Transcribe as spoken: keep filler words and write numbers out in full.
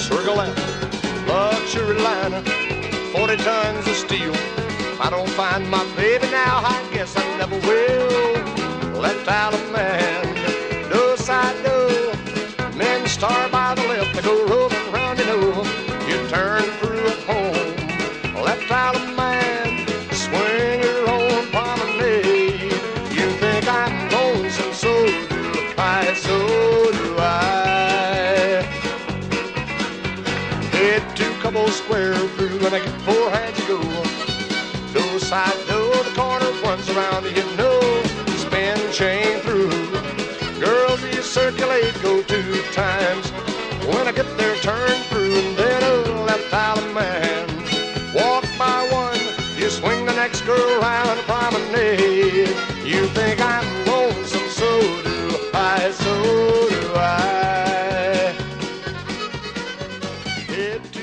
circle left, luxury liner, forty tons of steel. If I don't find my baby now, I guess I never will. Left Island man, no side no. Men start by the left, they go rolling round, you know. You turn through at home. Left Island man, swing your own promenade. You think I'm lonesome, so do I, so do I. Head to Couple Square through, and I get four hands to go. No side, no, the corner runs around, you know. Spin chain through. Girls, you circulate, go two times. When I get there, turn through, and then a Left Island man. Walk by one, you swing the next girl around a promenade. You think I'm lonesome, so do I, so do I. It